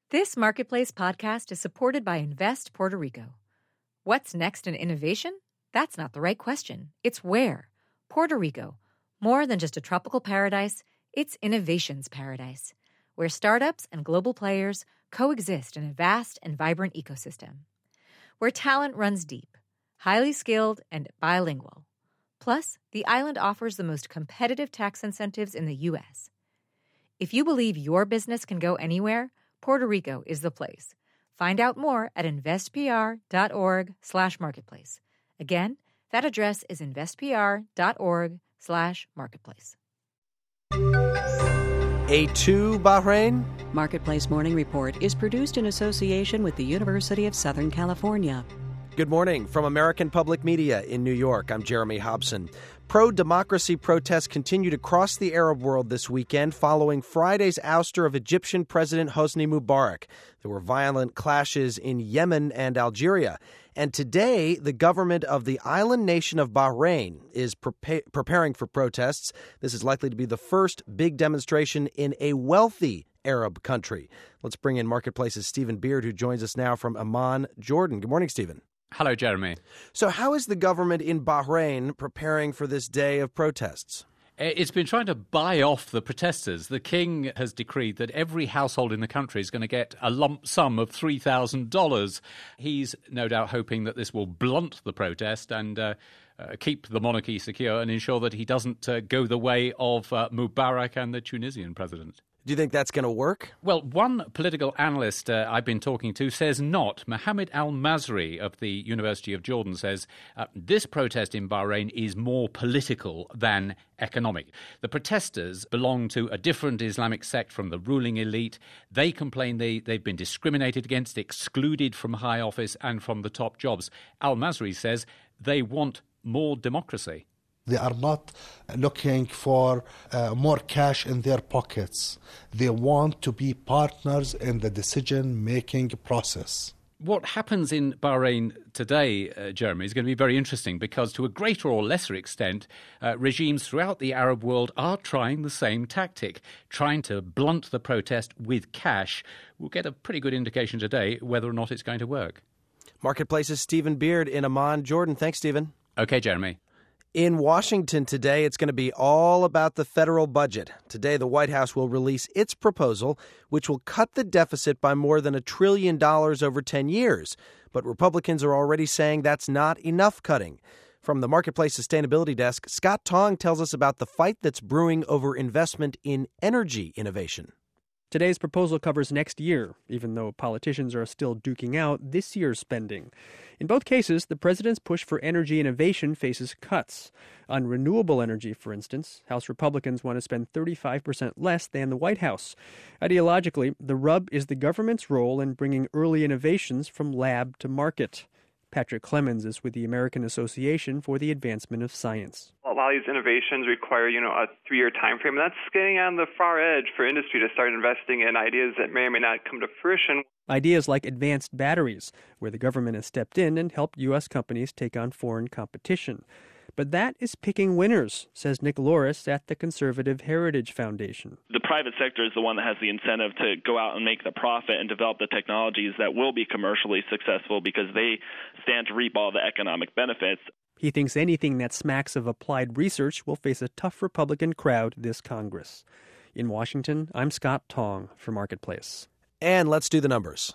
This Marketplace podcast is supported by Invest Puerto Rico. What's next in innovation? That's not the right question. It's where. Puerto Rico. More than just a tropical paradise, it's innovation's paradise, where startups and global players coexist in a vast and vibrant ecosystem. Where talent runs deep, highly skilled, and bilingual. Plus, the island offers the most competitive tax incentives in the U.S. If you believe your business can go anywhere, Puerto Rico is the place. Find out more at investpr.org/marketplace. Again, that address is investpr.org/marketplace. A2 Bahrain? Marketplace Morning Report is produced in association with the University of Southern California. Good morning. From American Public Media in New York, I'm Jeremy Hobson. Pro-democracy protests continued across the Arab world this weekend following Friday's ouster of Egyptian President Hosni Mubarak. There were violent clashes in Yemen and Algeria. And today, the government of the island nation of Bahrain is preparing for protests. This is likely to be the first big demonstration in a wealthy Arab country. Let's bring in Marketplace's Stephen Beard, who joins us now from Amman, Jordan. Good morning, Stephen. Hello, Jeremy. So how is the government in Bahrain preparing for this day of protests? It's been trying to buy off the protesters. The king has decreed that every household in the country is going to get a lump sum of $3,000. He's no doubt hoping that this will blunt the protest and keep the monarchy secure and ensure that he doesn't go the way of Mubarak and the Tunisian president. Do you think that's going to work? Well, one political analyst I've been talking to says not. Mohammed Al-Masri of the University of Jordan says this protest in Bahrain is more political than economic. The protesters belong to a different Islamic sect from the ruling elite. They complain they've been discriminated against, excluded from high office and from the top jobs. Al-Masri says they want more democracy. They are not looking for more cash in their pockets. They want to be partners in the decision-making process. What happens in Bahrain today, Jeremy, is going to be very interesting because to a greater or lesser extent, regimes throughout the Arab world are trying the same tactic, trying to blunt the protest with cash. We'll get a pretty good indication today whether or not it's going to work. Marketplace's Stephen Beard in Amman, Jordan. Thanks, Stephen. Okay, Jeremy. In Washington today, it's going to be all about the federal budget. Today, the White House will release its proposal, which will cut the deficit by more than $1 trillion over 10 years. But Republicans are already saying that's not enough cutting. From the Marketplace Sustainability Desk, Scott Tong tells us about the fight that's brewing over investment in energy innovation. Today's proposal covers next year, even though politicians are still duking out this year's spending. In both cases, the president's push for energy innovation faces cuts. On renewable energy, for instance, House Republicans want to spend 35% less than the White House. Ideologically, the rub is the government's role in bringing early innovations from lab to market. Patrick Clemens is with the American Association for the Advancement of Science. A lot of these innovations require, a 3-year time frame. That's getting on the far edge for industry to start investing in ideas that may or may not come to fruition. Ideas like advanced batteries, where the government has stepped in and helped U.S. companies take on foreign competition. But that is picking winners, says Nick Loris at the Conservative Heritage Foundation. The private sector is the one that has the incentive to go out and make the profit and develop the technologies that will be commercially successful because they stand to reap all the economic benefits. He thinks anything that smacks of applied research will face a tough Republican crowd this Congress. In Washington, I'm Scott Tong for Marketplace. And let's do the numbers.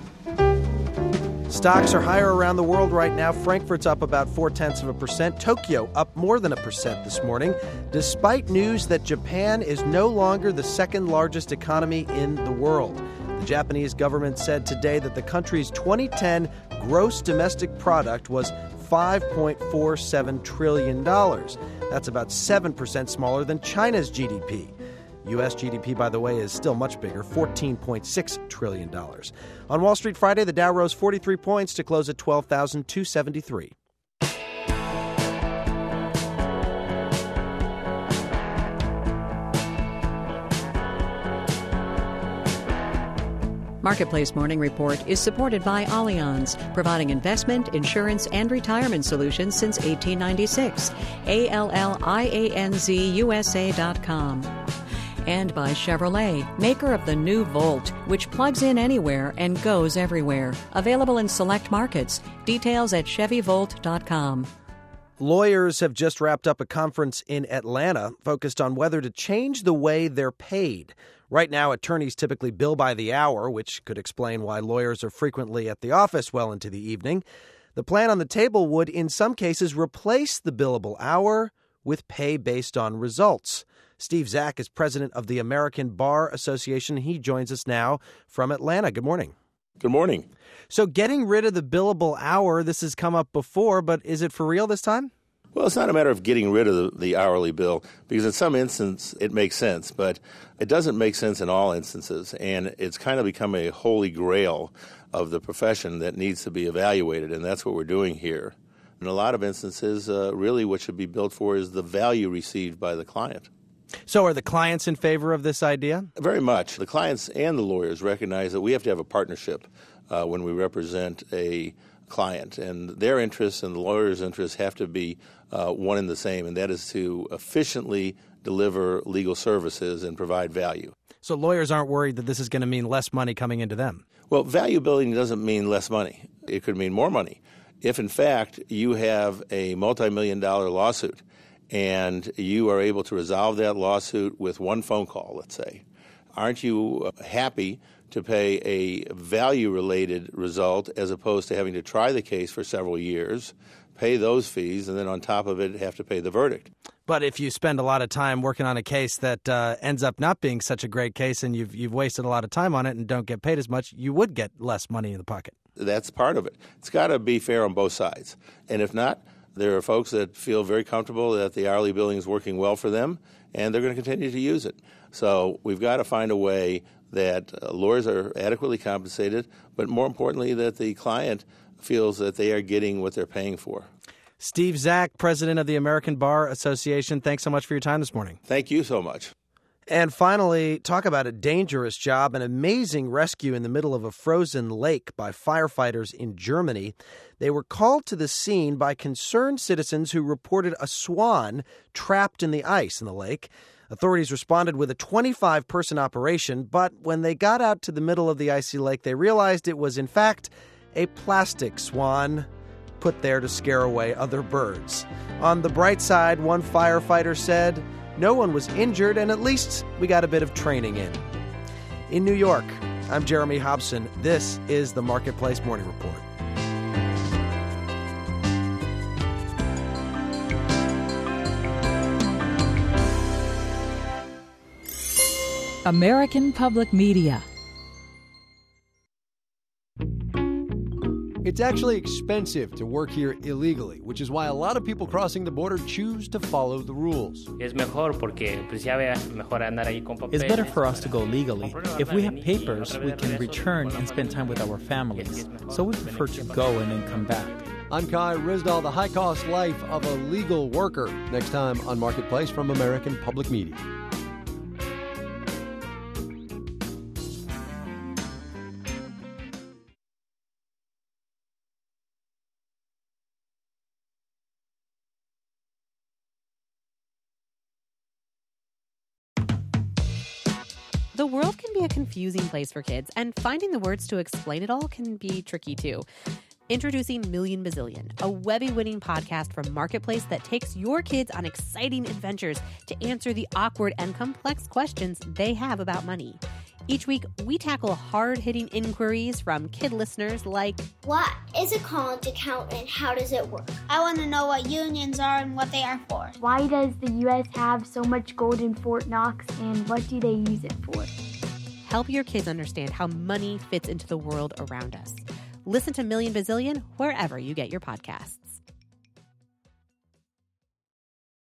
Stocks are higher around the world right now. Frankfurt's up about 0.4%. Tokyo up more than 1% this morning, despite news that Japan is no longer the second largest economy in the world. The Japanese government said today that the country's 2010 gross domestic product was $5.47 trillion. That's about 7% smaller than China's GDP. U.S. GDP, by the way, is still much bigger, $14.6 trillion. On Wall Street Friday, the Dow rose 43 points to close at 12,273. Marketplace Morning Report is supported by Allianz, providing investment, insurance, and retirement solutions since 1896. ALLIANZUSA.com. And by Chevrolet, maker of the new Volt, which plugs in anywhere and goes everywhere. Available in select markets. Details at ChevyVolt.com. Lawyers have just wrapped up a conference in Atlanta focused on whether to change the way they're paid. Right now, attorneys typically bill by the hour, which could explain why lawyers are frequently at the office well into the evening. The plan on the table would, in some cases, replace the billable hour with pay based on results. Steve Zack is president of the American Bar Association. He joins us now from Atlanta. Good morning. Good morning. So getting rid of the billable hour, this has come up before, but is it for real this time? Well, it's not a matter of getting rid of the hourly bill, because in some instances it makes sense, but it doesn't make sense in all instances, and it's kind of become a holy grail of the profession that needs to be evaluated, and that's what we're doing here. In a lot of instances, really what should be billed for is the value received by the client. So are the clients in favor of this idea? Very much. The clients and the lawyers recognize that we have to have a partnership when we represent a client, and their interests and the lawyer's interests have to be one and the same, and that is to efficiently deliver legal services and provide value. So lawyers aren't worried that this is going to mean less money coming into them? Well, value billing doesn't mean less money. It could mean more money. If, in fact, you have a multi-million-dollar lawsuit and you are able to resolve that lawsuit with one phone call, let's say, aren't you happy to pay a value-related result as opposed to having to try the case for several years, pay those fees, and then on top of it have to pay the verdict? But if you spend a lot of time working on a case that ends up not being such a great case and you've wasted a lot of time on it and don't get paid as much, you would get less money in the pocket. That's part of it. It's got to be fair on both sides. And if not, there are folks that feel very comfortable that the hourly billing is working well for them, and they're going to continue to use it. So we've got to find a way that lawyers are adequately compensated, but more importantly, that the client feels that they are getting what they're paying for. Steve Zack, president of the American Bar Association, thanks so much for your time this morning. Thank you so much. And finally, talk about a dangerous job, an amazing rescue in the middle of a frozen lake by firefighters in Germany. They were called to the scene by concerned citizens who reported a swan trapped in the ice in the lake. Authorities responded with a 25-person operation, but when they got out to the middle of the icy lake, they realized it was, in fact, a plastic swan put there to scare away other birds. On the bright side, one firefighter said, "No one was injured, and at least we got a bit of training in." In New York, I'm Jeremy Hobson. This is the Marketplace Morning Report. American Public Media. It's actually expensive to work here illegally, which is why a lot of people crossing the border choose to follow the rules. It's better for us to go legally. If we have papers, we can return and spend time with our families. So we prefer to go and then come back. I'm Kai Ryssdal, the high-cost life of a legal worker. Next time on Marketplace from American Public Media. The world can be a confusing place for kids, and finding the words to explain it all can be tricky too. Introducing Million Bazillion, a Webby-winning podcast from Marketplace that takes your kids on exciting adventures to answer the awkward and complex questions they have about money. Each week, we tackle hard-hitting inquiries from kid listeners like, what is a college account and how does it work? I want to know what unions are and what they are for. Why does the U.S. have so much gold in Fort Knox and what do they use it for? Help your kids understand how money fits into the world around us. Listen to Million Bazillion wherever you get your podcasts.